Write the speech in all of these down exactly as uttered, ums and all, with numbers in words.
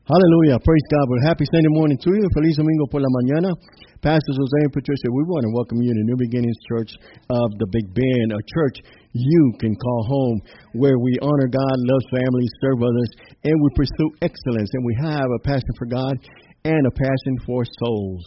Hallelujah. Praise God. Well, happy Sunday morning to you. Feliz domingo por la mañana. Pastors Jose and Patricia, we want to welcome you to New Beginnings Church of the Big Bend, a church you can call home, where we honor God, love families, serve others, and we pursue excellence. And we have a passion for God and a passion for souls.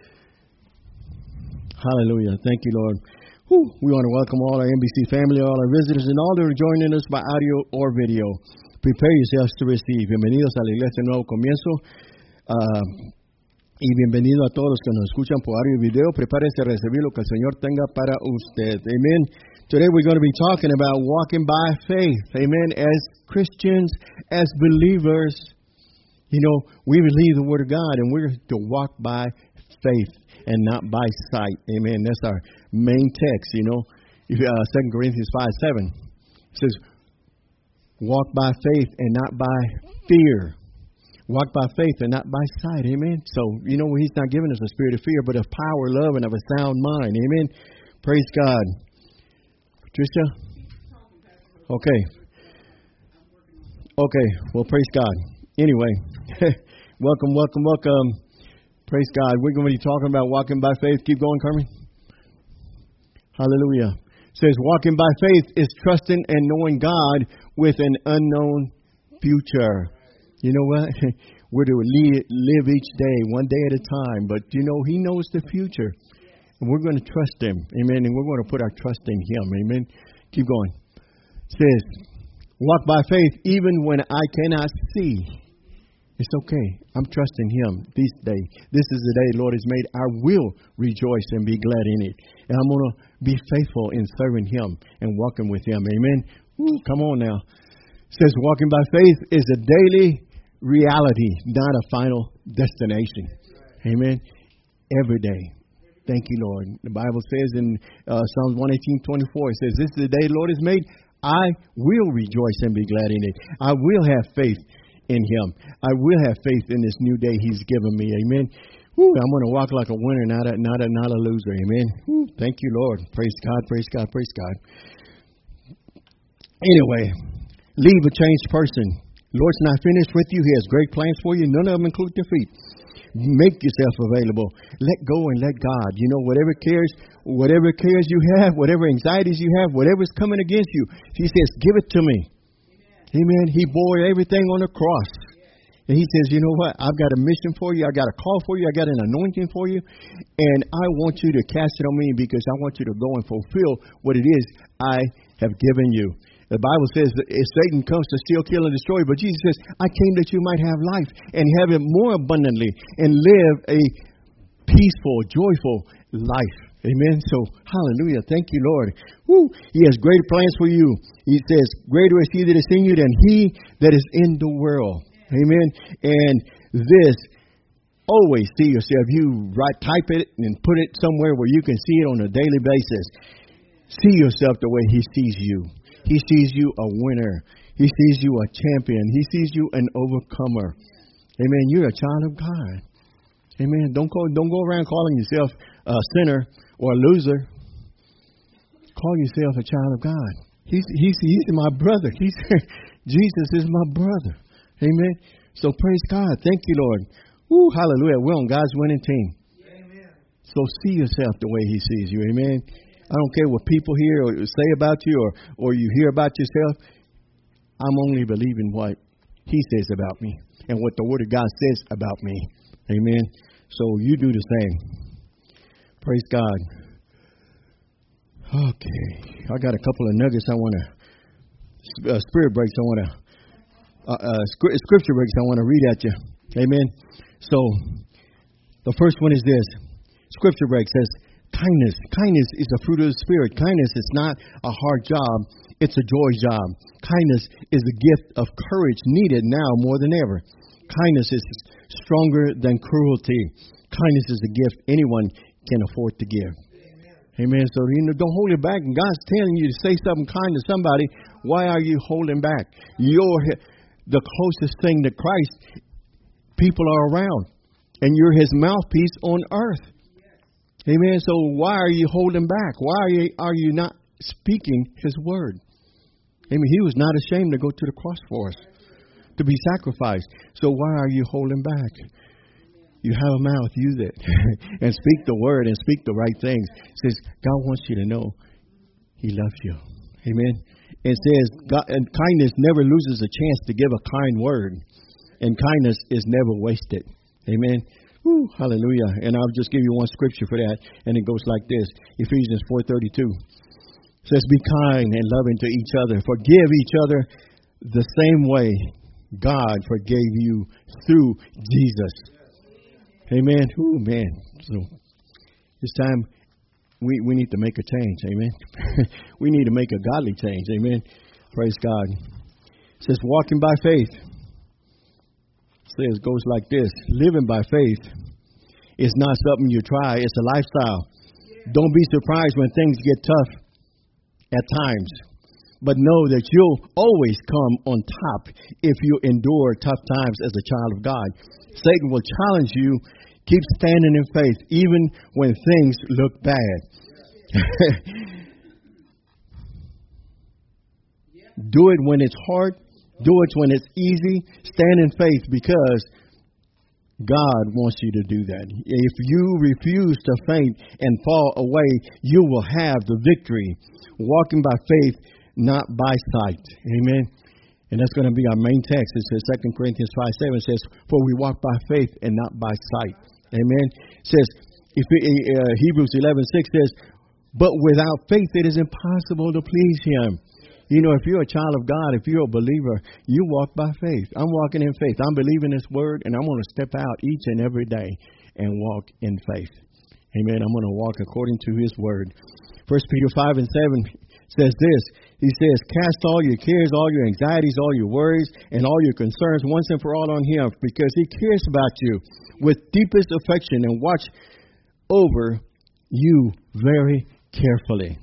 Hallelujah. Thank you, Lord. Whew. We want to welcome all our N B C family, all our visitors, and all that are joining us by audio or video. Prepare yourselves to receive. Bienvenidos a la iglesia Nuevo Comienzo. Uh, y bienvenido a todos los que nos escuchan por audio y video. Prepárese a recibir lo que el Señor tenga para usted. Amen. Today we're going to be talking about walking by faith. Amen. As Christians, as believers, you know, we believe the Word of God and we're to walk by faith and not by sight. Amen. That's our main text, you know. Uh, Second Corinthians five seven. It says, walk by faith and not by fear. Walk by faith and not by sight. Amen. So, you know, He's not giving us a spirit of fear, but of power, love, and of a sound mind. Amen. Praise God. Patricia? Okay. Okay. Well, praise God. Anyway, welcome, welcome, welcome. Praise God. We're going to be talking about walking by faith. Keep going, Carmen. Hallelujah. It says, walking by faith is trusting and knowing God with an unknown future. You know what? We're to live each day, one day at a time. But, you know, He knows the future. And we're going to trust Him. Amen. And we're going to put our trust in Him. Amen. Keep going. It says, walk by faith even when I cannot see. It's okay. I'm trusting Him this day. This is the day the Lord has made. I will rejoice and be glad in it. And I'm going to be faithful in serving Him and walking with Him. Amen. Woo, come on now. It says walking by faith is a daily reality, not a final destination. Amen. Every day. Thank you, Lord. The Bible says in uh, Psalms one eighteen twenty-four, it says, this is the day the Lord has made. I will rejoice and be glad in it. I will have faith in Him. I will have faith in this new day He's given me. Amen. Woo, I'm going to walk like a winner, not a, not a, not a loser. Amen. Woo, thank you, Lord. Praise God, praise God, praise God. Anyway, leave a changed person. The Lord's not finished with you. He has great plans for you. None of them include defeat. Make yourself available. Let go and let God. You know, whatever cares, whatever cares you have, whatever anxieties you have, whatever's coming against you, He says, give it to me. Amen. Amen. He bore everything on the cross. And He says, you know what? I've got a mission for you. I got a call for you. I got an anointing for you. And I want you to cast it on me because I want you to go and fulfill what it is I have given you. The Bible says that Satan comes to steal, kill, and destroy. But Jesus says, I came that you might have life and have it more abundantly and live a peaceful, joyful life. Amen. So, hallelujah. Thank you, Lord. Woo. He has great plans for you. He says, greater is He that is in you than he that is in the world. Amen. And this, always see yourself. You write, type it and put it somewhere where you can see it on a daily basis. See yourself the way He sees you. He sees you a winner. He sees you a champion. He sees you an overcomer. Amen. You're a child of God. Amen. Don't go, don't go around calling yourself a sinner or a loser. Call yourself a child of God. He's he's he's my brother. He's Jesus is my brother. Amen. So praise God. Thank you, Lord. Woo, hallelujah. We're on God's winning team. Amen. So see yourself the way He sees you. Amen. I don't care what people hear or say about you or, or you hear about yourself. I'm only believing what He says about me and what the Word of God says about me. Amen. So you do the same. Praise God. Okay. I got a couple of nuggets I want to, uh, spirit breaks I want to, uh, uh, scripture breaks I want to read at you. Amen. So the first one is this. Scripture break says, kindness. Kindness is a fruit of the Spirit. Kindness is not a hard job. It's a joy job. Kindness is the gift of courage needed now more than ever. Kindness is stronger than cruelty. Kindness is a gift anyone can afford to give. Amen. Amen. So, you know, don't hold it back. And God's telling you to say something kind to somebody. Why are you holding back? You're the closest thing to Christ people are around. And you're His mouthpiece on earth. Amen. So why are you holding back? Why are you, are you not speaking His word? Amen. He was not ashamed to go to the cross for us. to be sacrificed. So why are you holding back? You have a mouth, use it. And speak the word and speak the right things. It says, God wants you to know He loves you. Amen. It says, God, and kindness never loses a chance to give a kind word. And kindness is never wasted. Amen. Woo, hallelujah. And I'll just give you one scripture for that. And it goes like this. Ephesians four thirty-two. It says, be kind and loving to each other. Forgive each other the same way God forgave you through Jesus. Amen. Oh, man. So this time we, we need to make a change. Amen. We need to make a godly change. Amen. Praise God. It says walking by faith. It says goes like this. Living by faith is not something you try. It's a lifestyle. Don't be surprised when things get tough at times. But know that you'll always come on top if you endure tough times as a child of God. Satan will challenge you. Keep standing in faith, even when things look bad. Do it when it's hard. Do it when it's easy. Stand in faith because God wants you to do that. If you refuse to faint and fall away, you will have the victory. Walking by faith, not by sight. Amen. And that's going to be our main text. It says Second Corinthians five seven says, for we walk by faith and not by sight. Amen. It says, if uh, Hebrews eleven six says, but without faith it is impossible to please Him. You know, if you're a child of God, if you're a believer, you walk by faith. I'm walking in faith. I'm believing His word, and I'm going to step out each and every day and walk in faith. Amen. I'm going to walk according to His word. First Peter five and seven says this. He says, cast all your cares, all your anxieties, all your worries, and all your concerns once and for all on Him, because He cares about you with deepest affection and watch over you very carefully.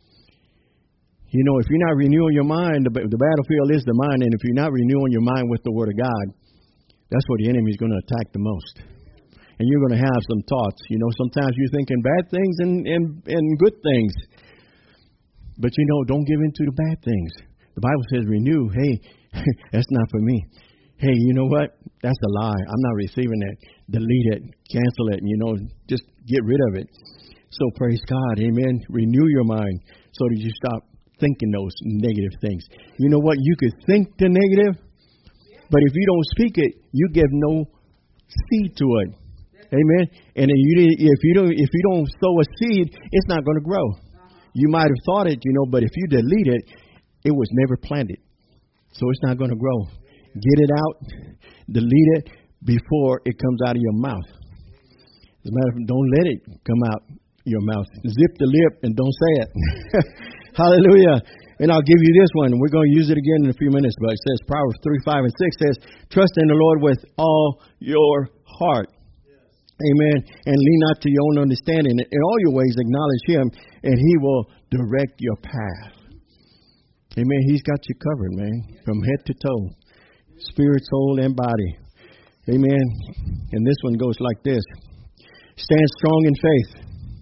You know, if you're not renewing your mind, the, the battlefield is the mind, and if you're not renewing your mind with the Word of God, that's where the enemy is going to attack the most. And you're going to have some thoughts. You know, sometimes you're thinking bad things and, and, and good things. But, you know, don't give in to the bad things. The Bible says renew. Hey, that's not for me. Hey, you know what? That's a lie. I'm not receiving that. Delete it. Cancel it. You know, just get rid of it. So praise God. Amen. Renew your mind so that you stop thinking those negative things. You know what? You could think the negative, but if you don't speak it, you give no seed to it. Amen. And then you, if you don't, if you don't sow a seed, it's not going to grow. You might have thought it, you know, but if you delete it, it was never planted. So it's not going to grow. Get it out, delete it before it comes out of your mouth. As a matter of fact, don't let it come out your mouth. Zip the lip and don't say it. Hallelujah. And I'll give you this one. We're going to use it again in a few minutes, but it says Proverbs three, five, and six says, trust in the Lord with all your heart. Amen. And lean not to your own understanding. In all your ways acknowledge Him, and He will direct your path. Amen. He's got you covered, man, from head to toe, spirit, soul, and body. Amen. And this one goes like this. Stand strong in faith.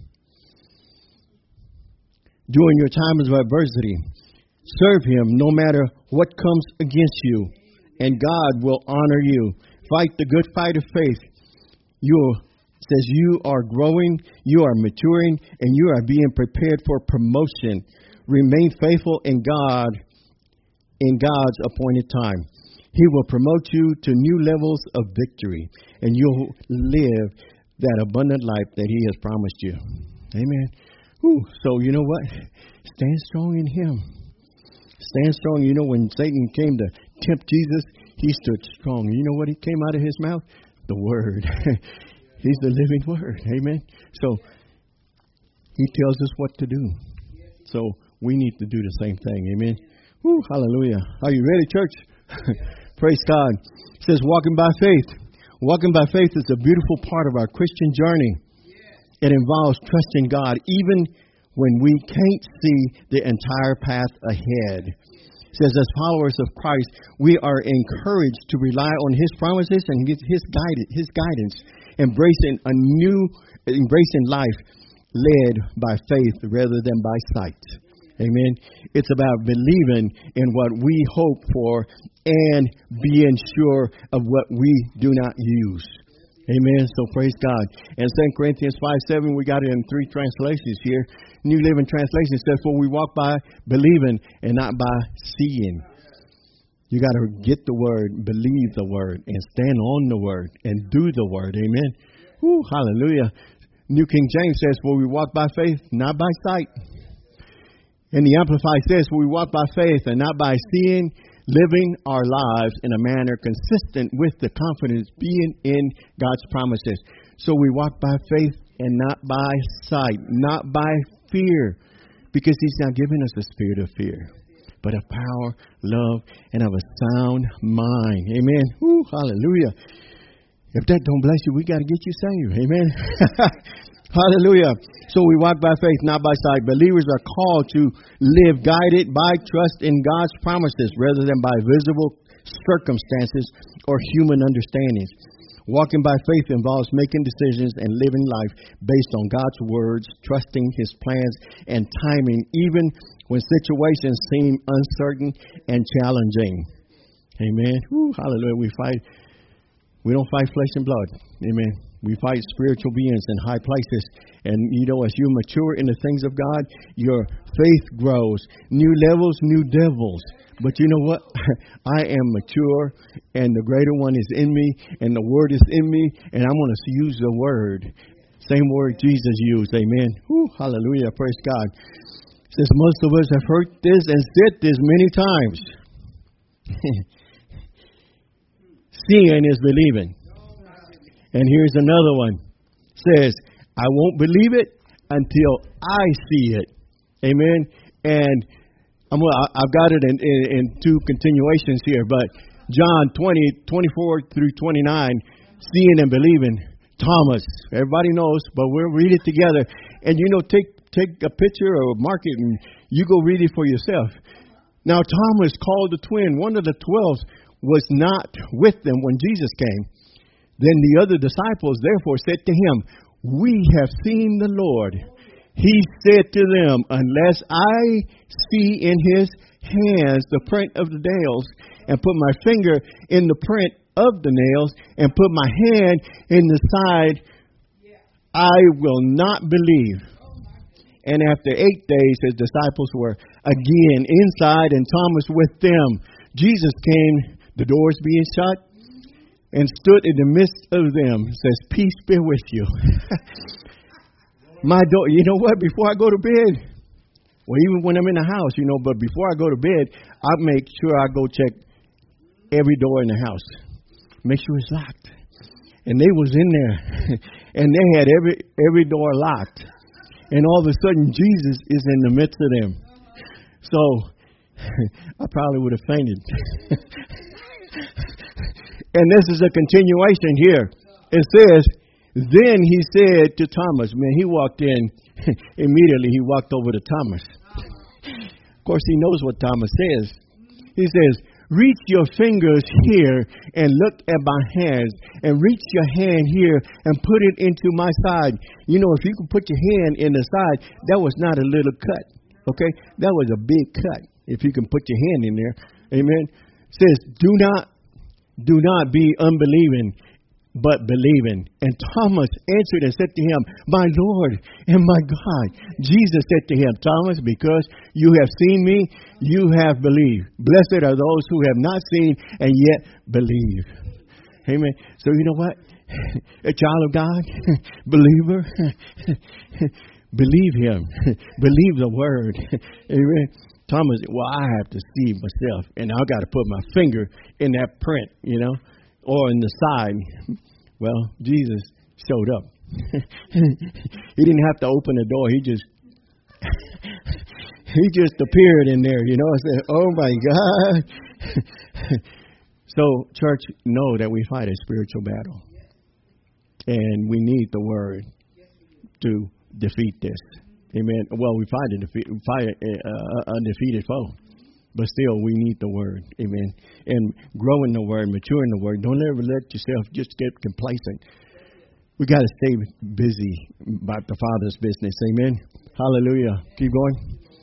During your times of adversity, serve Him no matter what comes against you, and God will honor you. Fight the good fight of faith. You says you are growing, you are maturing, and you are being prepared for promotion. Remain faithful in God, in God's appointed time. He will promote you to new levels of victory, and you'll live that abundant life that He has promised you. Amen. Whew. So you know what? Stand strong in Him. Stand strong. You know, when Satan came to tempt Jesus, He stood strong. You know what? He came out of His mouth? The Word. He's the living Word. Amen. So He tells us what to do. So we need to do the same thing. Amen. Woo, hallelujah. Are you ready, church? Praise God. It says walking by faith. Walking by faith is a beautiful part of our Christian journey. It involves trusting God even when we can't see the entire path ahead. It says as followers of Christ, we are encouraged to rely on His promises and His His guidance, His guidance, embracing a new, embracing life led by faith rather than by sight. Amen. It's about believing in what we hope for and being sure of what we do not use. Amen. So praise God. And Second Corinthians five seven, we got it in three translations here. New Living Translation says, for we walk by believing and not by seeing. You got to get the word, believe the word, and stand on the word and do the word. Amen. Woo, hallelujah. New King James says, for we walk by faith, not by sight. And the Amplified says, for we walk by faith and not by seeing, living our lives in a manner consistent with the confidence being in God's promises. So we walk by faith and not by sight, not by fear, because He's not giving us a spirit of fear, but of power, love, and of a sound mind. Amen. Woo, hallelujah. If that don't bless you, we got to get you saved. Amen. Hallelujah. So we walk by faith, not by sight. Believers are called to live guided by trust in God's promises rather than by visible circumstances or human understandings. Walking by faith involves making decisions and living life based on God's words, trusting His plans and timing, even when situations seem uncertain and challenging. Amen. Woo, hallelujah. We fight. We don't fight flesh and blood. Amen. We fight spiritual beings in high places. And, you know, as you mature in the things of God, your faith grows. New levels, new devils. But you know what? I am mature, and the greater one is in me, and the word is in me, and I'm going to use the word. Same word Jesus used. Amen. Woo, hallelujah. Praise God. Since most of us have heard this and said this many times, seeing is believing. And here's another one. Says, I won't believe it until I see it. Amen. And I'm gonna, I've got it in, in, in two continuations here, but John twenty, twenty-four through twenty-nine, seeing and believing. Thomas, everybody knows, but we'll read it together. And, you know, take take a picture or mark it, and you go read it for yourself. Now, Thomas, called the twin, one of the twelve, was not with them when Jesus came. Then the other disciples therefore said to him, we have seen the Lord. He said to them, unless I see in his hands the print of the nails, and put my finger in the print of the nails, and put my hand in the side, I will not believe. And after eight days, his disciples were again inside, and Thomas with them. Jesus came, the doors being shut, and stood in the midst of them. Says, peace be with you. My door, you know what? Before I go to bed, well, even when I'm in the house, you know, but before I go to bed, I make sure I go check every door in the house. Make sure it's locked. And they was in there, and they had every every door locked. And all of a sudden, Jesus is in the midst of them. So, I probably would have fainted. And this is a continuation here. It says, then he said to Thomas, man, he walked in, immediately he walked over to Thomas. Of course, he knows what Thomas says. He says, reach your fingers here and look at my hands, and reach your hand here and put it into my side. You know, if you could put your hand in the side, that was not a little cut. Okay? That was a big cut. If you can put your hand in there. Amen. It says, do not Do not be unbelieving, but believing. And Thomas answered and said to him, my Lord and my God. Jesus said to him, Thomas, because you have seen me, you have believed. Blessed are those who have not seen and yet believe. Amen. So you know what? A child of God, believer, believe him. Believe the word. Amen. Thomas, well, I have to see myself, and I got to put my finger in that print, you know, or in the side. Well, Jesus showed up. He didn't have to open the door. He just he just appeared in there, you know. I said, oh, my God. So, church, know that we fight a spiritual battle, and we need the word to defeat this. Amen. Well, we fight a, defeat, fight a, a undefeated foe, but still we need the word. Amen. And grow in the word, mature in the word. Don't ever let yourself just get complacent. We got to stay busy about the Father's business. Amen. Hallelujah. Keep going.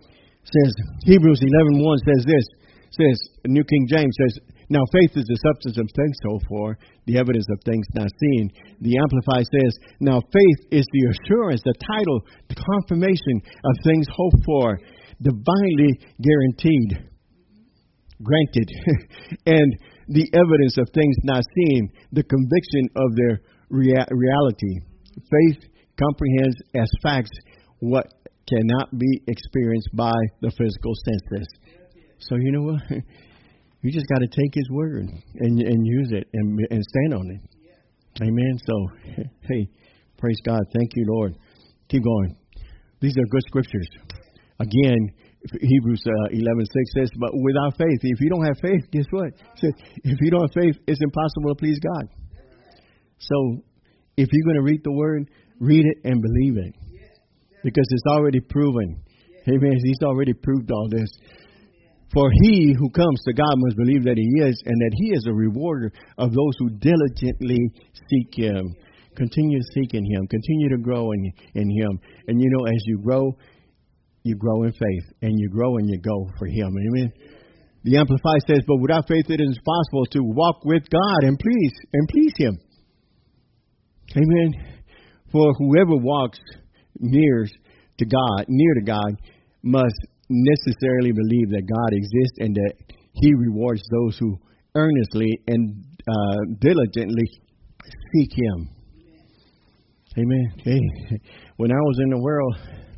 Says Hebrews eleven one says this. Says New King James says, now faith is the substance of things hoped for, the evidence of things not seen. The Amplified says, now faith is the assurance, the title, the confirmation of things hoped for, divinely guaranteed, granted, and the evidence of things not seen, the conviction of their rea- reality. Faith comprehends as facts what cannot be experienced by the physical senses. So you know what? You just got to take His word and and use it and and stand on it. Amen. So, hey, praise God. Thank you, Lord. Keep going. These are good scriptures. Again, Hebrews uh, eleven six says, but without faith, if you don't have faith, guess what? It says, if you don't have faith, it's impossible to please God. So, if you're going to read the word, read it and believe it. Because it's already proven. Amen. He's already proved all this. For he who comes to God must believe that He is, and that He is a rewarder of those who diligently seek Him. Continue seeking Him. Continue to grow in, in Him. And you know, as you grow, you grow in faith. And you grow and you go for Him. Amen. The Amplified says, but without faith it is impossible to walk with God and please and please Him. Amen. For whoever walks near to God, near to God, must necessarily believe that God exists and that He rewards those who earnestly and uh, diligently seek Him. Amen. Hey, when I was in the world,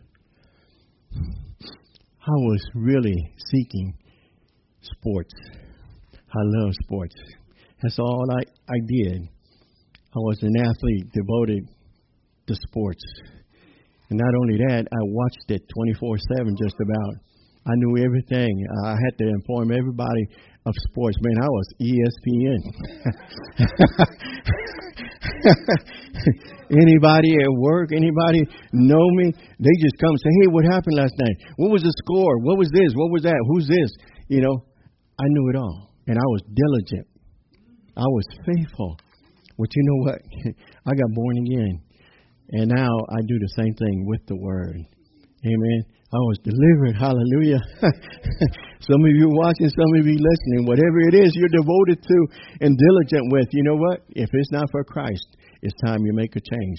I was really seeking sports. I love sports. That's all I, I did. I was an athlete devoted to sports. And not only that, I watched it twenty-four seven just about. I knew everything. I had to inform everybody of sports. Man, I was E S P N. Anybody at work, anybody know me, they just come and say, hey, what happened last night? What was the score? What was this? What was that? Who's this? You know, I knew it all. And I was diligent. I was faithful. But you know what? I got born again. And now I do the same thing with the word. Amen. I was delivered. Hallelujah. Some of you watching, some of you listening, whatever it is you're devoted to and diligent with, you know what? If it's not for Christ, it's time you make a change.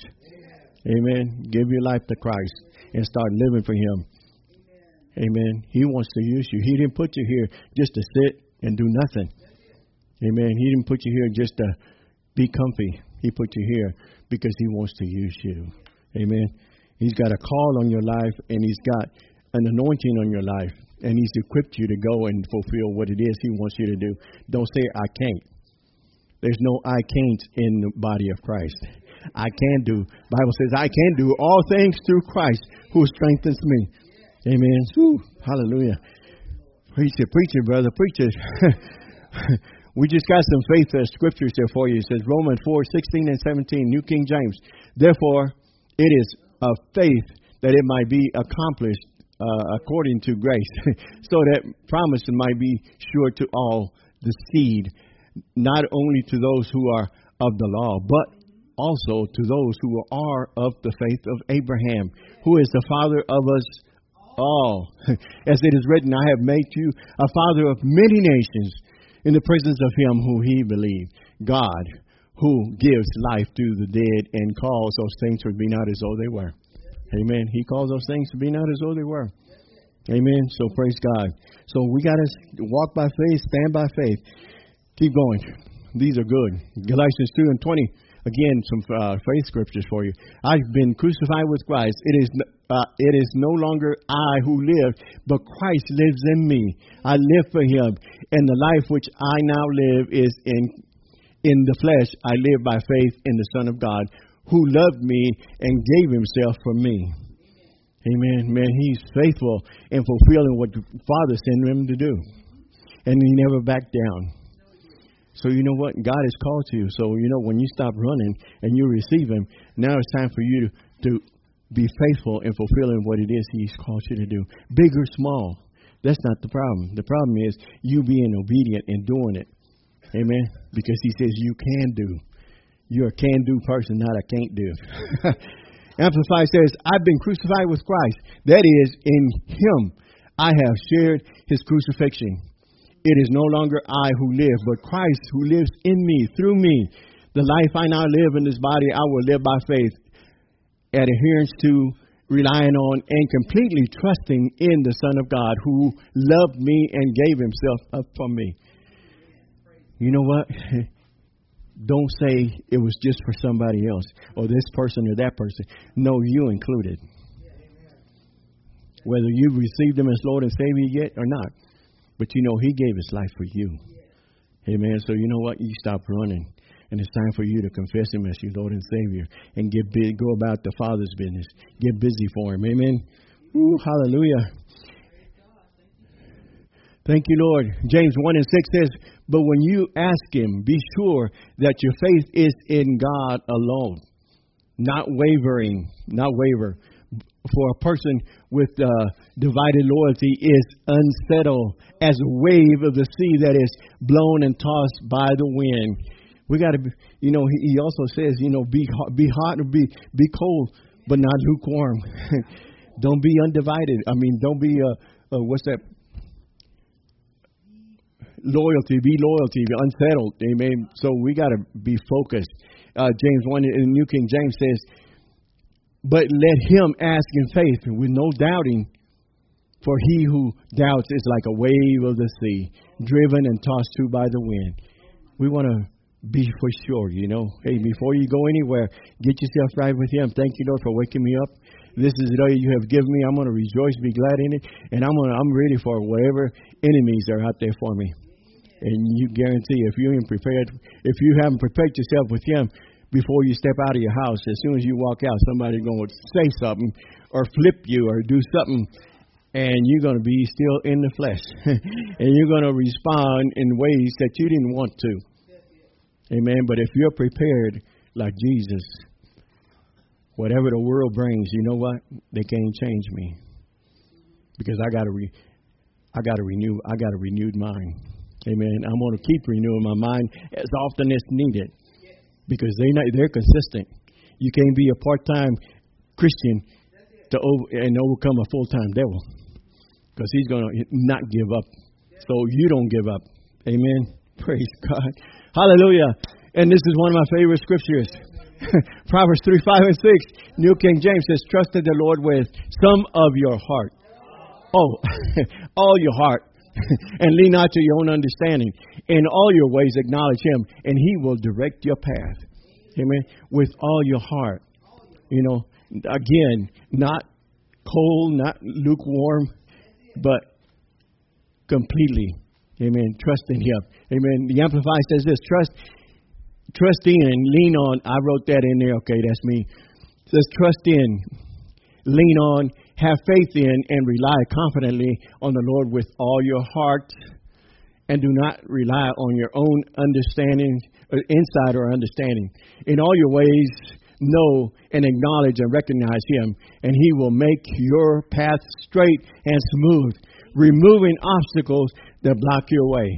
Amen. Give your life to Christ and start living for Him. Amen. He wants to use you. He didn't put you here just to sit and do nothing. Amen. He didn't put you here just to be comfy. He put you here because He wants to use you. Amen. He's got a call on your life, and He's got an anointing on your life, and He's equipped you to go and fulfill what it is He wants you to do. Don't say, I can't. There's no I can't in the body of Christ. I can do. Bible says, I can do all things through Christ who strengthens me. Amen. Woo, hallelujah. Preach it, preach it, brother. Preach it. We just got some faith uh, scriptures there for you. It says Romans four sixteen and seventeen, New King James. Therefore, it is of faith that it might be accomplished uh, according to grace, so that promise might be sure to all the seed, not only to those who are of the law, but also to those who are of the faith of Abraham, who is the father of us all. As it is written, I have made you a father of many nations, in the presence of Him who He believed, God, who gives life to the dead and calls those things to be not as though they were. Amen. He calls those things to be not as though they were. Amen. So praise God. So we got to walk by faith, stand by faith. Keep going. These are good. Galatians two and twenty. Again, some uh, faith scriptures for you. I've been crucified with Christ. It is uh, it is no longer I who live, but Christ lives in me. I live for Him, and the life which I now live is in in the flesh. I live by faith in the Son of God, who loved me and gave Himself for me. Amen. Man, He's faithful in fulfilling what the Father sent Him to do, and He never backed down. So you know what? God has called you. So, you know, when you stop running and you receive Him, now it's time for you to, to be faithful in fulfilling what it is He's called you to do. Big or small, that's not the problem. The problem is you being obedient and doing it. Amen? Because He says you can do. You're a can-do person, not a can't-do. Amplified says, I've been crucified with Christ. That is, in Him I have shared his crucifixion. It is no longer I who live, but Christ who lives in me, through me. The life I now live in this body, I will live by faith, adherence to, relying on, and completely trusting in the Son of God who loved me and gave himself up for me. You know what? Don't say it was just for somebody else or this person or that person. No, you included. Whether you received him as Lord and Savior yet or not. But you know, he gave his life for you. Amen. So you know what? You stop running. And it's time for you to confess him as your Lord and Savior. And get big, go about the Father's business. Get busy for him. Amen. Ooh, hallelujah. Thank you, Lord. James one and six says, but when you ask him, be sure that your faith is in God alone. Not wavering. Not waver. For a person with uh, divided loyalty is unsettled as a wave of the sea that is blown and tossed by the wind. We got to, you know, he, he also says, you know, be hot, be hot or be be cold, but not lukewarm. Don't be undivided. I mean, don't be, uh, uh, what's that? Loyalty, be loyalty, be unsettled. Amen. So we got to be focused. Uh, James one in New King James says, but let him ask in faith with no doubting, for he who doubts is like a wave of the sea, driven and tossed to by the wind. We want to be for sure, you know. Hey, before you go anywhere, get yourself right with him. Thank you, Lord, for waking me up. This is the day you have given me. I'm going to rejoice, be glad in it, and I'm gonna, I'm ready for whatever enemies are out there for me. And you guarantee, if you ain't prepared, if you haven't prepared yourself with him, before you step out of your house, as soon as you walk out, somebody's going to say something or flip you or do something, and you're going to be still in the flesh. And you're going to respond in ways that you didn't want to. Amen. But if you're prepared like Jesus, whatever the world brings, you know what? They can't change me. Because I got to re- I got to renew, I got a renewed mind. Amen. I'm going to keep renewing my mind as often as needed. Because they not, they're consistent. You can't be a part-time Christian to over, and overcome a full-time devil. Because he's going to not give up. So you don't give up. Amen. Praise God. Hallelujah. And this is one of my favorite scriptures. Proverbs three, five, and six. New King James says, trust in the Lord with some of your heart. Oh, all your heart. And lean not to your own understanding. In all your ways acknowledge him, and he will direct your path. Amen. With all your heart. You know, again, not cold, not lukewarm, but completely. Amen. Trust in him. Amen. The Amplified says this, trust trust in and lean on. I wrote that in there. Okay, that's me. It says trust in, lean on, have faith in, and rely confidently on the Lord with all your heart, and do not rely on your own understanding, or insight or understanding. In all your ways, know and acknowledge and recognize him, and he will make your path straight and smooth, removing obstacles that block your way.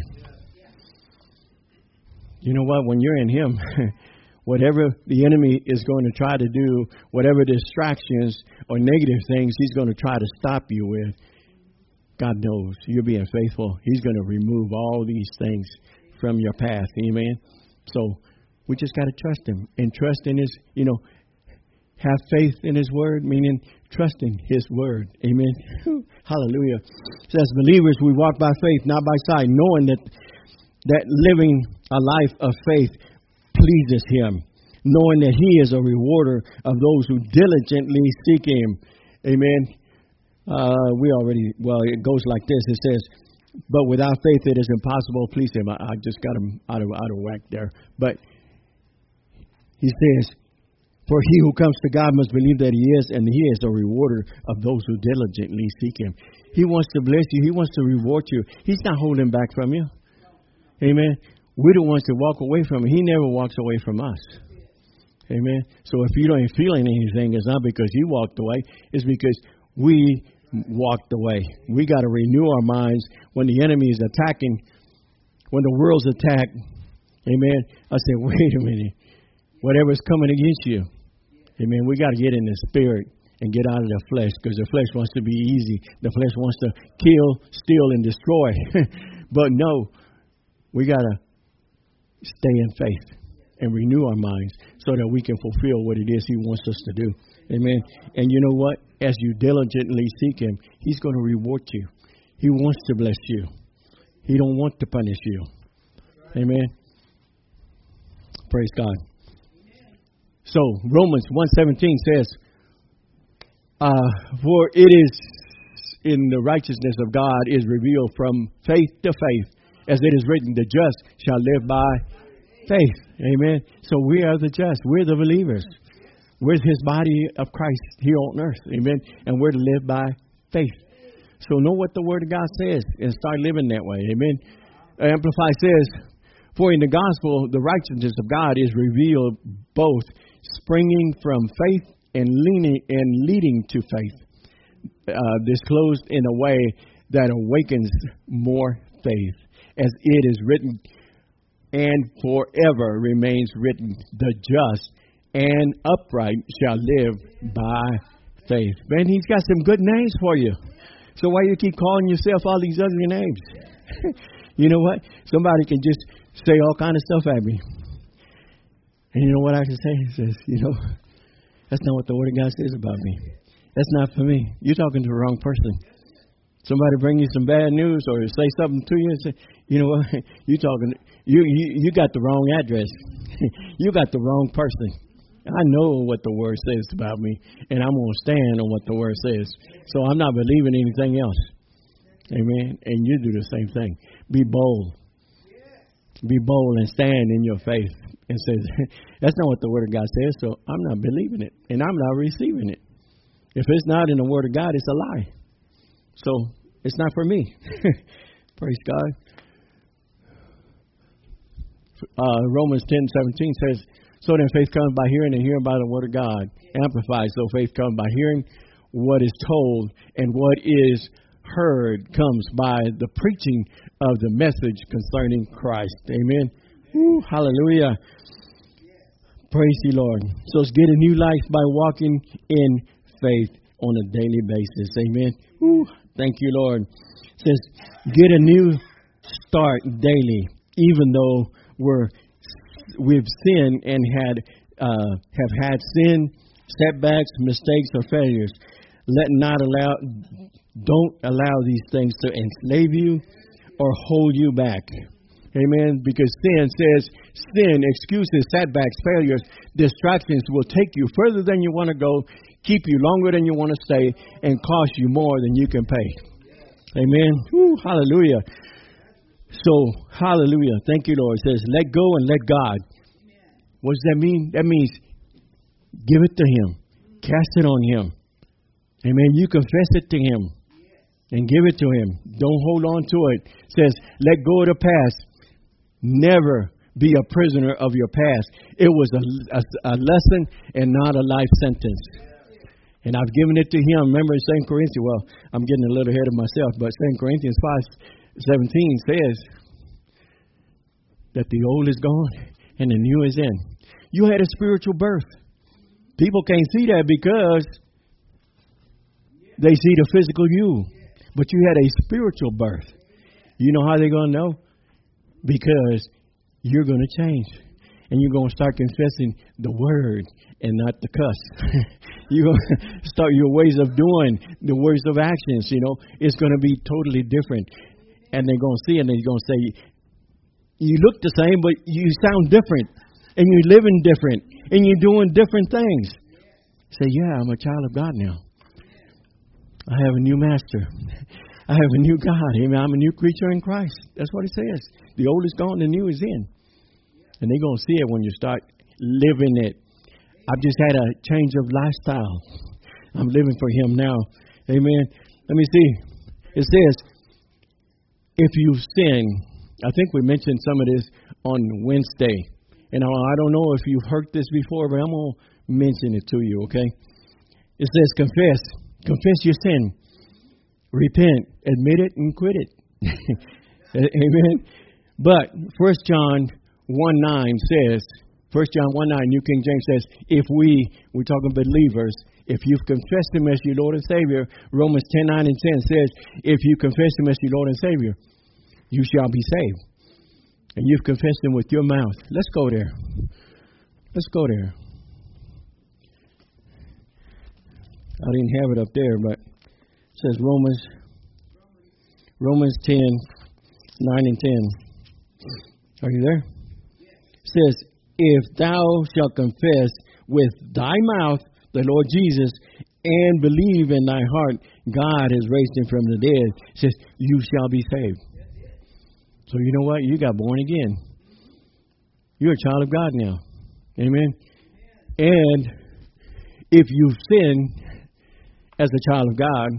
You know what? When you're in him, whatever the enemy is going to try to do, whatever distractions or negative things he's going to try to stop you with, God knows you're being faithful. He's going to remove all these things from your path. Amen. So we just got to trust him and trust in his, you know, have faith in his word, meaning trust in his word. Amen. Hallelujah. So as believers, we walk by faith, not by sight, knowing that that living a life of faith pleases him, knowing that he is a rewarder of those who diligently seek him. Amen. Uh, we already, well, it goes like this. It says, but without faith it is impossible to please him. I, I just got him out of, out of whack there. But he says, for he who comes to God must believe that he is, and he is a rewarder of those who diligently seek him. He wants to bless you. He wants to reward you. He's not holding back from you. Amen. We're the ones that walk away from him. He never walks away from us. Amen. So if you don't ain't feeling anything, it's not because you walked away. It's because we walked away. We got to renew our minds when the enemy is attacking, when the world's attacked. Amen. I said, wait a minute. Whatever's coming against you. Amen. We got to get in the spirit and get out of the flesh, because the flesh wants to be easy. The flesh wants to kill, steal, and destroy. But no, we got to stay in faith and renew our minds so that we can fulfill what it is He wants us to do. Amen. And you know what? As you diligently seek Him, He's going to reward you. He wants to bless you. He don't want to punish you. Amen. Praise God. So Romans one seventeen says, uh, for it is in the righteousness of God is revealed from faith to faith, as it is written, the just shall live by faith. Amen. So we are the just. We're the believers. We're His body of Christ here on earth. Amen. And we're to live by faith. So know what the Word of God says and start living that way. Amen. Amplified says, for in the gospel, the righteousness of God is revealed both springing from faith and leaning and leading to faith, uh, disclosed in a way that awakens more faith, as it is written, and forever remains written, the just and upright shall live by faith. Man, He's got some good names for you. So why you keep calling yourself all these ugly names? You know what? Somebody can just say all kind of stuff at me. And you know what I can say? He says, you know, that's not what the Word of God says about me. That's not for me. You're talking to the wrong person. Somebody bring you some bad news or say something to you and say, you know what? You talking, you, you, you got the wrong address. You got the wrong person. I know what the Word says about me, and I'm going to stand on what the Word says. So I'm not believing anything else. Amen. And you do the same thing. Be bold. Be bold and stand in your faith and say, that's not what the Word of God says, so I'm not believing it, and I'm not receiving it. If it's not in the Word of God, it's a lie. So it's not for me. Praise God. Uh, Romans ten seventeen says, so then faith comes by hearing, and hearing by the Word of God. Amplified, so faith comes by hearing what is told, and what is heard comes by the preaching of the message concerning Christ. Amen. Ooh, hallelujah. Praise the Lord. So let's get a new life by walking in faith on a daily basis. Amen. Ooh, thank you, Lord. It says, get a new start daily, even though we're we've sinned and had uh, have had sin, setbacks, mistakes, or failures. Let not allow, don't allow these things to enslave you or hold you back. Amen. Because sin says, sin, excuses, setbacks, failures, distractions will take you further than you want to go, keep you longer than you want to stay, and cost you more than you can pay. Amen. Woo, hallelujah. So, hallelujah. Thank you, Lord. It says, let go and let God. What does that mean? That means give it to Him. Cast it on Him. Amen. You confess it to Him and give it to Him. Don't hold on to it. It says, let go of the past. Never be a prisoner of your past. It was a, a, a lesson and not a life sentence. And I've given it to Him. Remember in Second Corinthians, well, I'm getting a little ahead of myself, but Second Corinthians five seventeen says that the old is gone and the new is in. You had a spiritual birth. People can't see that because they see the physical you. But you had a spiritual birth. You know how they're going to know? Because you're going to change. And you're going to start confessing the word and not the cuss. You're going to start your ways of doing, the words of actions, you know. It's going to be totally different. And they're going to see it and they're going to say, you look the same, but you sound different. And you're living different. And you're doing different things. Say, yeah, I'm a child of God now. I have a new master. I have a new God. Amen. I'm a new creature in Christ. That's what it says. The old is gone, the new is in. And they're going to see it when you start living it. I've just had a change of lifestyle. I'm living for Him now. Amen. Let me see. It says, if you sin, I think we mentioned some of this on Wednesday. And I don't know if you've heard this before, but I'm going to mention it to you, okay? It says confess. Confess your sin. Repent. Admit it and quit it. Amen. But First John one nine says, First John one nine, New King James says, if we, we're talking believers, if you've confessed Him as your Lord and Savior, Romans ten nine and ten says, if you confess Him as your Lord and Savior, you shall be saved. And you've confessed Him with your mouth. Let's go there. Let's go there. I didn't have it up there, but it says Romans, Romans ten nine and ten. Are you there? It says, if thou shalt confess with thy mouth the Lord Jesus and believe in thy heart God has raised Him from the dead, it says, you shall be saved. So you know what? You got born again. You're a child of God now. Amen. And if you sin as a child of God,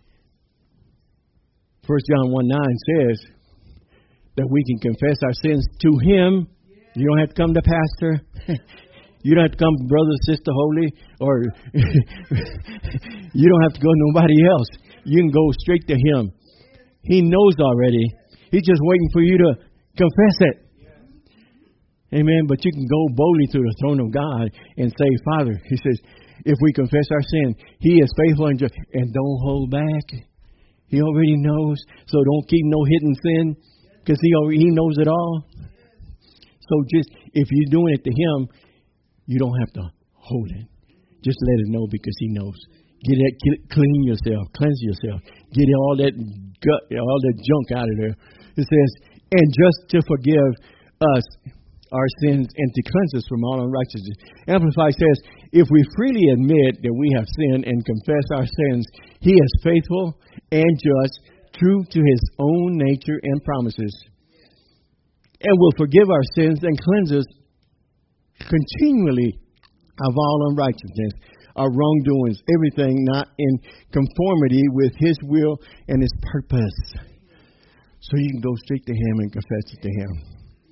First John one nine says that we can confess our sins to Him. You don't have to come to pastor. You don't have to come to brother, sister, holy, or you don't have to go to nobody else. You can go straight to Him. He knows already. He's just waiting for you to confess it. Amen. But you can go boldly to the throne of God and say, Father, He says, if we confess our sin, He is faithful and just, and don't hold back. He already knows. So don't keep no hidden sin, because He already, He knows it all. So just, if you're doing it to Him, you don't have to hold it. Just let it know, because He knows. Get it, get, clean yourself, cleanse yourself. Get all that gut, all that junk out of there. It says, and just to forgive us our sins and to cleanse us from all unrighteousness. Amplified says, if we freely admit that we have sinned and confess our sins, He is faithful and just, true to His own nature and promises, and will forgive our sins and cleanse us continually of all unrighteousness, our wrongdoings, everything not in conformity with His will and His purpose. So you can go straight to Him and confess it to Him.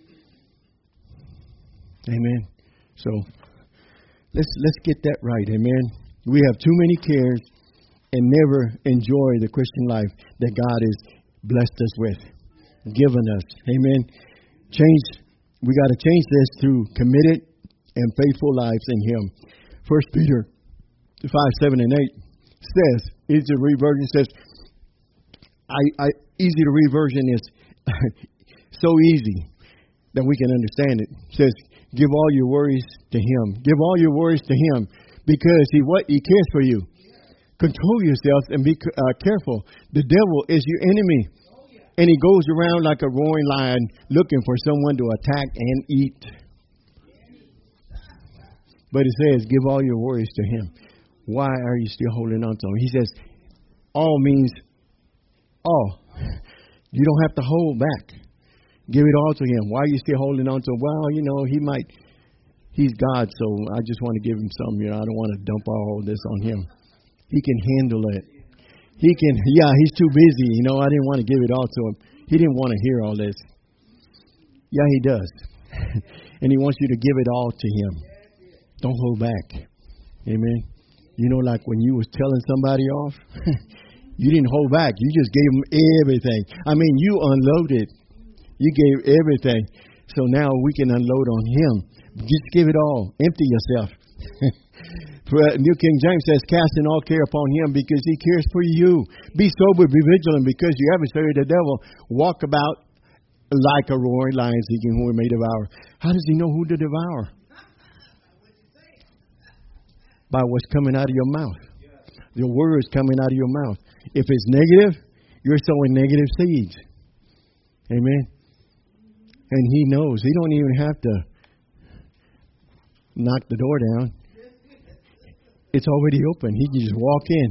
Amen. So let's let's get that right. Amen. We have too many cares and never enjoy the Christian life that God has blessed us with, given us. Amen. Change. We got to change this through committed and faithful lives in Him. First Peter five, seven, and eight says, easy to read version says, I, I easy to read version is so easy that we can understand it. It says, give all your worries to Him. Give all your worries to Him, because He what He cares for you. Control yourself and be uh, careful. The devil is your enemy, and he goes around like a roaring lion looking for someone to attack and eat. But it says, give all your worries to Him. Why are you still holding on to Him? He says, all means all. You don't have to hold back. Give it all to Him. Why are you still holding on to Him? Well, you know, He might, He's God, so I just want to give Him some. You know, I don't want to dump all this on Him. He can handle it. He can, yeah, He's too busy. You know, I didn't want to give it all to Him. He didn't want to hear all this. Yeah, He does. And He wants you to give it all to Him. Don't hold back. Amen. You know, like when you was telling somebody off, you didn't hold back. You just gave them everything. I mean, you unloaded. You gave everything. So now we can unload on Him. Just give it all. Empty yourself. For New King James says, casting all care upon Him because He cares for you. Be sober, be vigilant, because your adversary, the devil, walk about like a roaring lion, seeking whom He may devour. How does He know who to devour? By what's coming out of your mouth. Your words coming out of your mouth. If it's negative, you're sowing negative seeds. Amen. And He knows. He don't even have to knock the door down. It's already open. He can just walk in.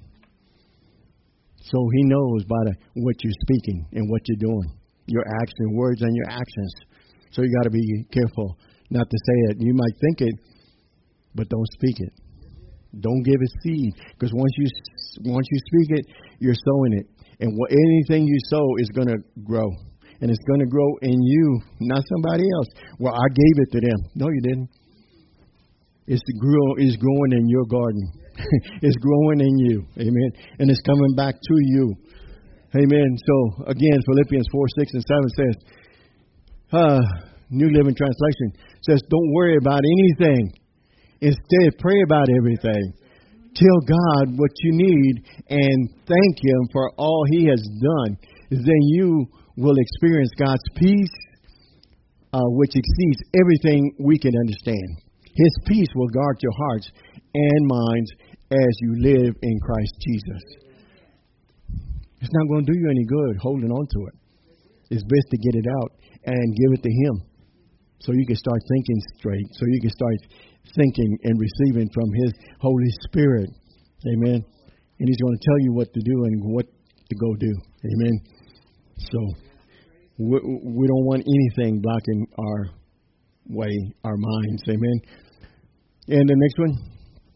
So He knows by the, what you're speaking and what you're doing. Your action, words and your actions. So you got to be careful not to say it. You might think it, but don't speak it. Don't give it seed, because once you once you speak it, you're sowing it, and what, anything you sow is going to grow, and it's going to grow in you, not somebody else. Well, I gave it to them. No, you didn't. It's grow is growing in your garden. It's growing in you, amen, and it's coming back to you, amen. So again, Philippians four, six, and seven says, uh, New Living Translation says, don't worry about anything. Instead, pray about everything. Tell God what you need and thank Him for all He has done. Then you will experience God's peace, uh, which exceeds everything we can understand. His peace will guard your hearts and minds as you live in Christ Jesus. It's not going to do you any good holding on to it. It's best to get it out and give it to Him so you can start thinking straight, so you can start thinking and receiving from His Holy Spirit. Amen. And He's going to tell you what to do and what to go do. Amen. So we, we don't want anything blocking our way, our minds. Amen. And the next one.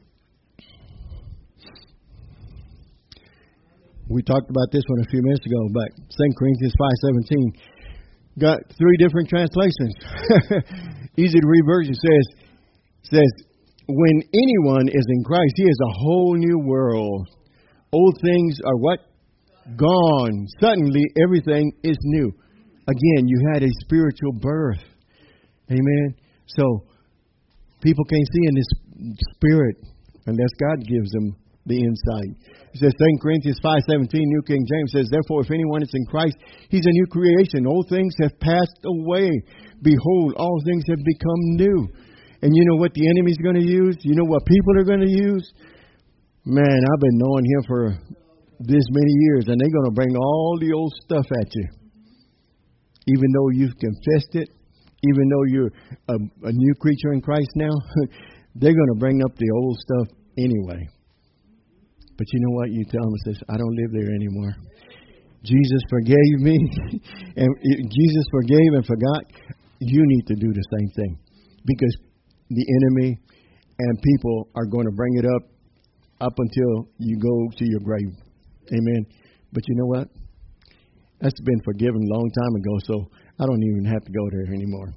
We talked about this one a few minutes ago, but Second Corinthians five seventeen got three different translations. Easy to read version says, says, when anyone is in Christ, he is a whole new world. Old things are what? Gone. Suddenly, everything is new. Again, you had a spiritual birth. Amen. So, people can't see in this spirit unless God gives them the insight. It says Second Corinthians five seventeen, New King James says, therefore, if anyone is in Christ, he's a new creation. Old things have passed away. Behold, all things have become new. And you know what the enemy's going to use? You know what people are going to use? Man, I've been knowing him for this many years, and they're going to bring all the old stuff at you. Even though you've confessed it, even though you're a, a new creature in Christ now, they're going to bring up the old stuff anyway. But you know what? You tell them, says, I don't live there anymore. Jesus forgave me, and Jesus forgave and forgot. You need to do the same thing, because the enemy and people are going to bring it up up until you go to your grave. Amen. But you know what? That's been forgiven a long time ago, so I don't even have to go there anymore.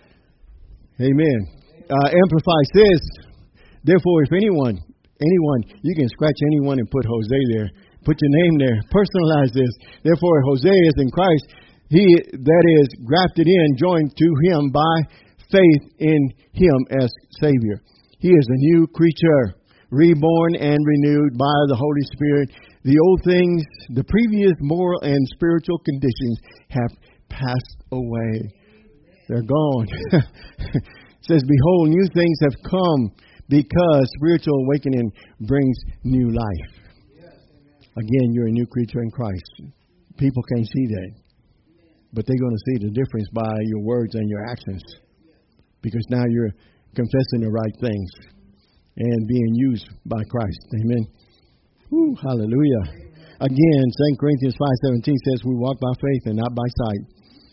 Amen. Uh, Amplify says, therefore, if anyone, anyone, you can scratch anyone and put Jose there. Put your name there. Personalize this. Therefore, Jose is in Christ. He, that is, grafted in, joined to Him by faith in Him as Savior. He is a new creature, reborn and renewed by the Holy Spirit. The old things, the previous moral and spiritual conditions have passed away. They're gone. It says, behold, new things have come because spiritual awakening brings new life. Again, you're a new creature in Christ. People can't see that. But they're going to see the difference by your words and your actions. Because now you're confessing the right things and being used by Christ. Amen. Woo, hallelujah. Again, Second Corinthians five seventeen says we walk by faith and not by sight.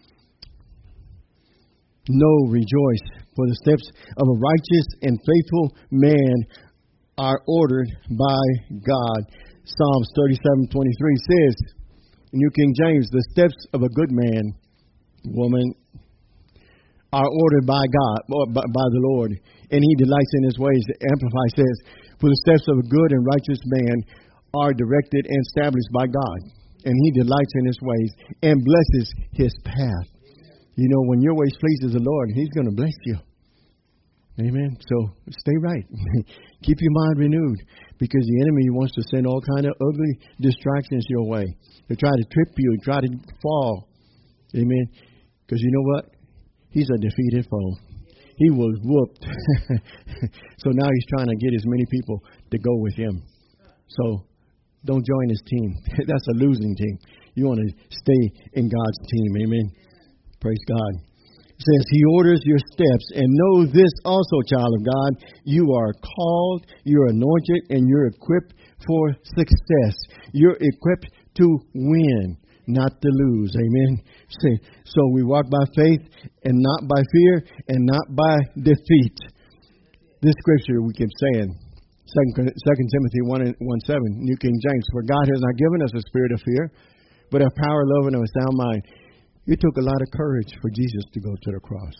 No, rejoice, for the steps of a righteous and faithful man are ordered by God. Psalms thirty-seven twenty-three says, New King James, the steps of a good man, woman, are ordered by God, by, by the Lord, and He delights in His ways. The Amplify says, for the steps of a good and righteous man are directed and established by God, and He delights in His ways and blesses His path. You know, when your ways pleases the Lord, He's going to bless you. Amen. So stay right. Keep your mind renewed, because the enemy wants to send all kind of ugly distractions your way. They try to trip you and try to fall. Amen. Because you know what? He's a defeated foe. He was whooped. So now he's trying to get as many people to go with him. So don't join his team. That's a losing team. You want to stay in God's team. Amen. Praise God. It says, He orders your steps, and know this also, child of God, you are called, you're anointed, and you're equipped for success. You're equipped to win, not to lose. Amen. So we walk by faith and not by fear and not by defeat. This scripture we keep saying, Second Timothy one seven, New King James, for God has not given us a spirit of fear, but of power, love, and of a sound mind. It took a lot of courage for Jesus to go to the cross.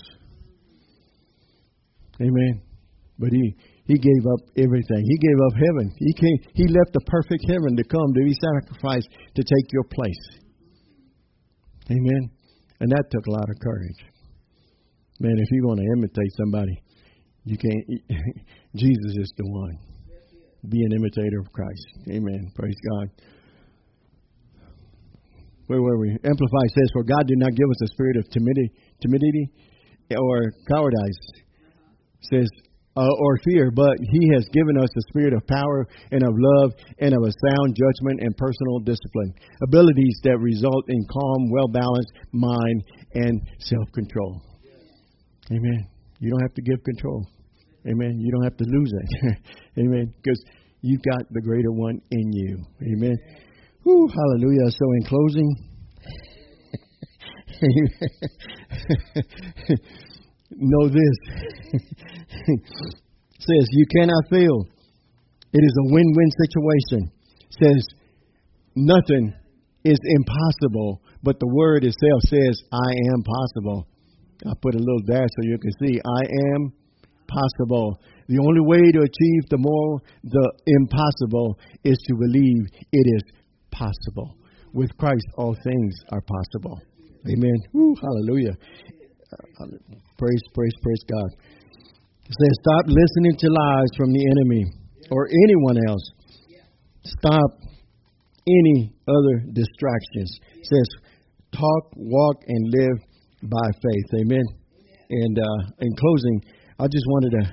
Amen. But he, he gave up everything. He gave up heaven. He came, he left the perfect heaven to come to be sacrificed to take your place. Amen. And that took a lot of courage. Man, if you want to imitate somebody, you can't. Jesus is the one. Be an imitator of Christ. Amen. Praise God. Where were we? Amplified says, "For God did not give us a spirit of timidity, timidity or cowardice," says, uh, or fear, but He has given us a spirit of power and of love and of a sound judgment and personal discipline, abilities that result in calm, well-balanced mind and self-control. Amen. You don't have to give control. Amen. You don't have to lose it. Amen. Because you've got the greater one in you. Amen. Whew, hallelujah. So in closing, know this. Says you cannot fail. It is a win-win situation. Says nothing is impossible, but the word itself says I am possible. I put a little dash so you can see I am possible. The only way to achieve the more the impossible is to believe it is possible. With Christ, all things are possible. Amen. Woo, hallelujah. Uh, praise, praise, praise God. It says, stop listening to lies from the enemy or anyone else. Stop any other distractions. It says, talk, walk, and live by faith. Amen. And uh, in closing, I just wanted to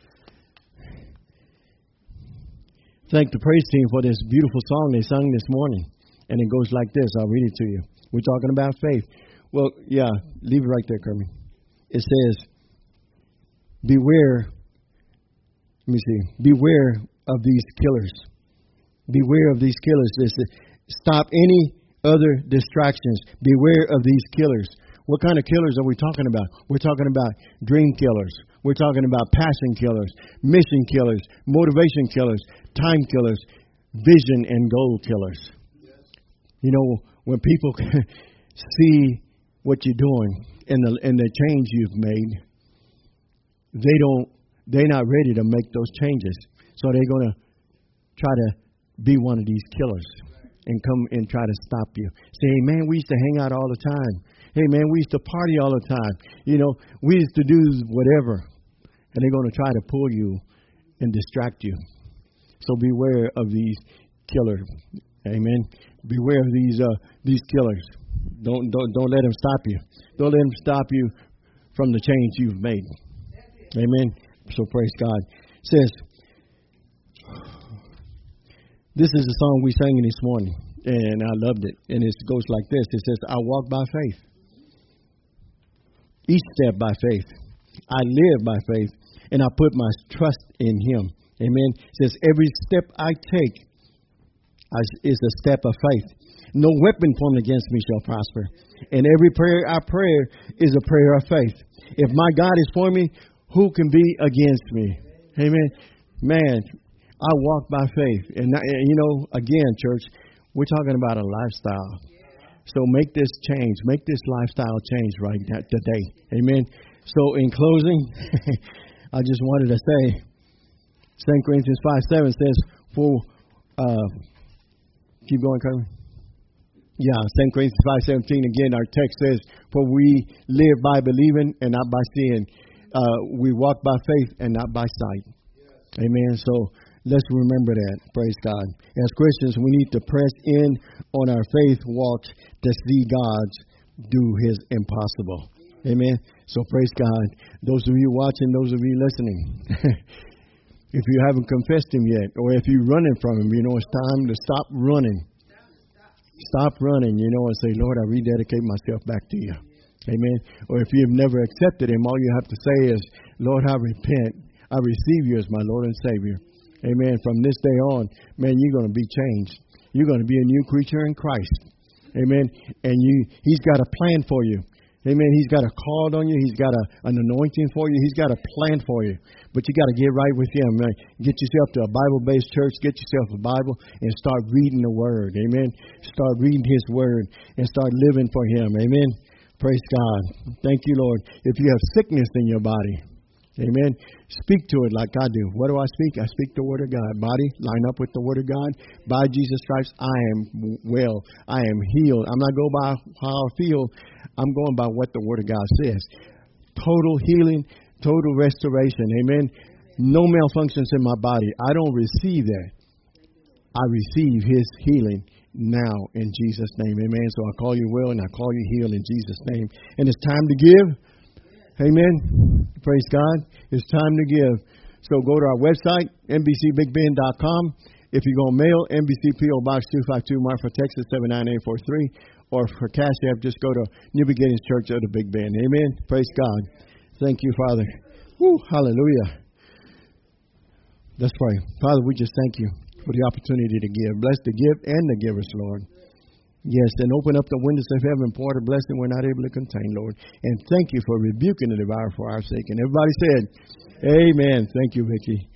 thank the praise team for this beautiful song they sung this morning. And it goes like this. I'll read it to you. We're talking about faith. Well, yeah, leave it right there, Kermit. It says, beware, let me see, beware of these killers. Beware of these killers. It says, stop any other distractions. Beware of these killers. What kind of killers are we talking about? We're talking about dream killers. We're talking about passion killers, mission killers, motivation killers, time killers, vision and goal killers. You know, when people see what you're doing and the and the change you've made, they don't they're not ready to make those changes. So they're gonna try to be one of these killers and come and try to stop you. Say, hey man, we used to hang out all the time. Hey man, we used to party all the time. You know, we used to do whatever. And they're gonna try to pull you and distract you. So beware of these killers. Amen. Beware of these uh, these killers. Don't don't don't let them stop you. Don't let them stop you from the change you've made. Amen. So praise God. It says, this is the song we sang this morning, and I loved it. And it goes like this. It says, I walk by faith. Each step by faith. I live by faith, and I put my trust in Him. Amen. It says, every step I take is a step of faith. No weapon formed against me shall prosper. And every prayer I pray is a prayer of faith. If my God is for me, who can be against me? Amen. Man, I walk by faith. And, you know, again, church, we're talking about a lifestyle. So make this change. Make this lifestyle change right now, today. Amen. So in closing, I just wanted to say, Second Corinthians five seven says, for, uh, keep going, Carmen. Yeah, Second Corinthians five seventeen, again, our text says, for we live by believing and not by seeing. Uh, we walk by faith and not by sight. Yes. Amen. So let's remember that. Praise God. As Christians, we need to press in on our faith walk to see God do His impossible. Amen. So praise God. Those of you watching, those of you listening, if you haven't confessed Him yet, or if you're running from Him, you know, it's time to stop running. Stop running, you know, and say, Lord, I rededicate myself back to You. Amen. Or if you've never accepted Him, all you have to say is, Lord, I repent. I receive You as my Lord and Savior. Amen. From this day on, man, you're going to be changed. You're going to be a new creature in Christ. Amen. And you, He's got a plan for you. Amen. He's got a call on you. He's got a, an anointing for you. He's got a plan for you. But you got to get right with Him. Man. Get yourself to a Bible-based church. Get yourself a Bible and start reading the Word. Amen. Start reading His Word and start living for Him. Amen. Praise God. Thank You, Lord. If you have sickness in your body, amen, speak to it like I do. What do I speak? I speak the Word of God. Body, line up with the Word of God. By Jesus Christ, I am well. I am healed. I'm not going by how I feel. I'm going by what the Word of God says. total healing, total restoration. Amen. No malfunctions in my body. I don't receive that. I receive His healing now in Jesus' name. Amen. So I call you well and I call you healed in Jesus' name. And it's time to give. Amen. Praise God. It's time to give. So go to our website, N B C Big Bend dot com. If you're going to mail, N B C P O Box two five two, Marfa, Texas seven nine eight four three. Or for Cash App, just go to New Beginnings Church of the Big Bend. Amen. Praise God. Thank you, Father. Woo, hallelujah. Let's pray. Father, we just thank you for the opportunity to give. Bless the gift and the givers, Lord. Yes, and open up the windows of heaven, pour out a blessing we're not able to contain, Lord. And thank you for rebuking the devourer for our sake. And everybody said, amen. Thank you, Vicki.